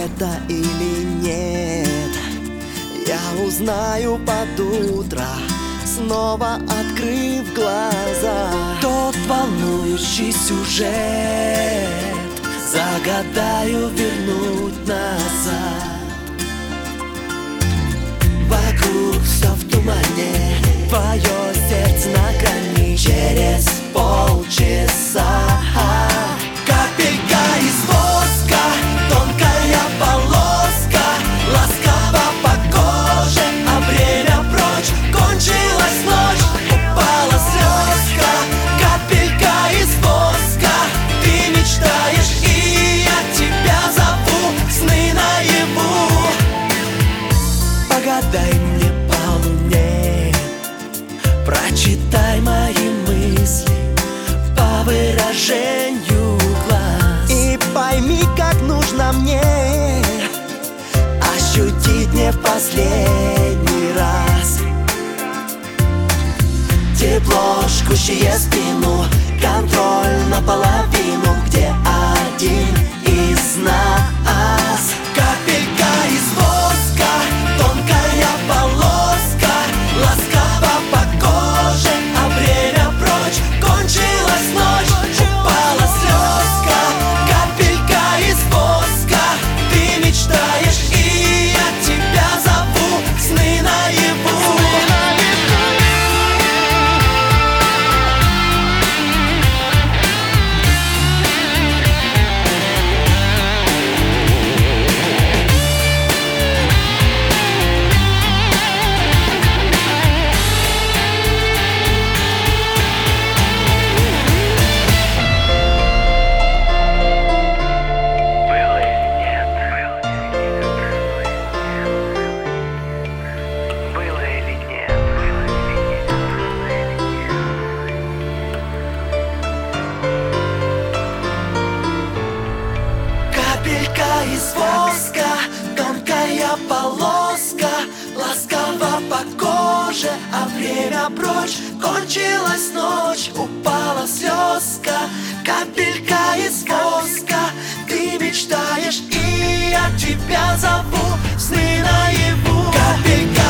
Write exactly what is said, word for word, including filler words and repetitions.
это или нет, я узнаю под утро, снова открыв глаза. Тот волнующий сюжет загадаю вернуть назад. Вокруг все в тумане, твое сердце на грани. Через полчаса капелька из воска, тонкая полоска, ласково по коже, а время прочь. Кончилась ночь, упала слезка, капелька из воска. Ты мечтаешь, и я тебя зову, сны наяву. Погадай мне по луне, прочитай мои мысли по выражению глаз. И пойми, как нужно мне ощутить не в последний раз тепло, жгущее спину, контроль наполовину, где один из нас. Капелька из воска, тонкая полоска, ласково по коже, а время прочь. Кончилась ночь, упала слезка, капелька из воска. Ты мечтаешь, и я тебя зову, сны наяву. Капелька из воска, тонкая полоска, ласково по коже, а время прочь. Кончилась ночь, упала слезка, капелька из воска. Ты мечтаешь, и я тебя зову, сны наяву. Капелька